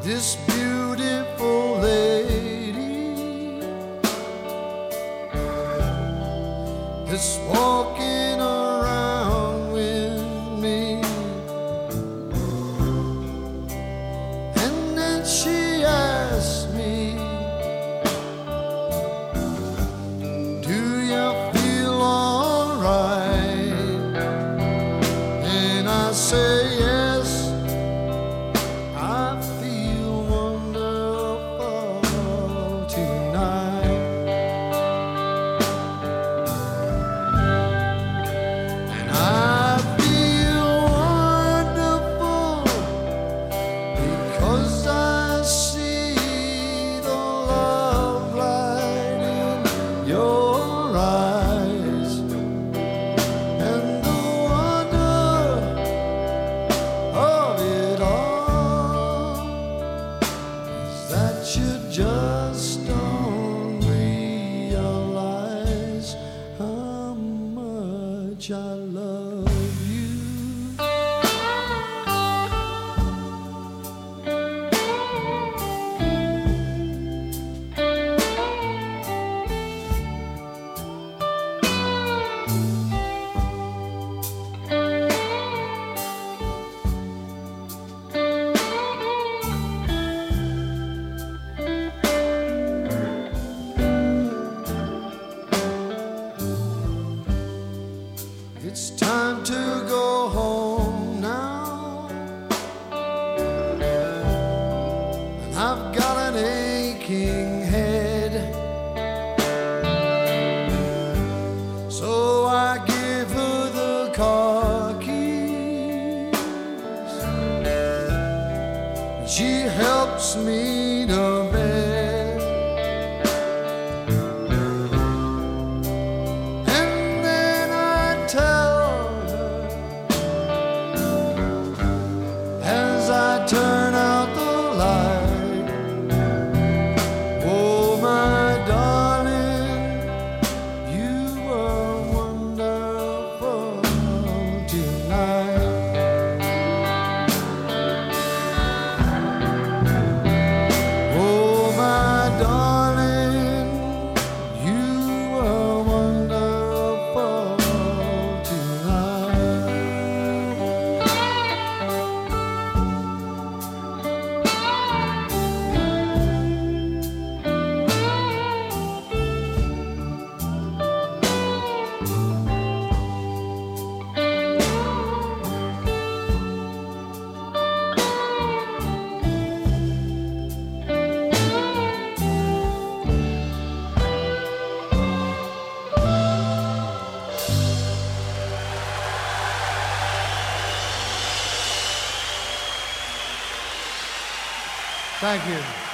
this beautiful lady that's walking around with me. And then she asked me, do you feel alright? And I say yes, I feel wonderful tonight. And I feel wonderful because I see the love light in your eyes, and the wonder of it all is that you just don't realize how much I love you. It's time to go home now, and I've got an aching head, so I give her the car keys, and she helps me to bed. Turn out the light. Oh, my darling, you were wonderful tonight. Oh, my darling, you were wonderful tonight. Thank you.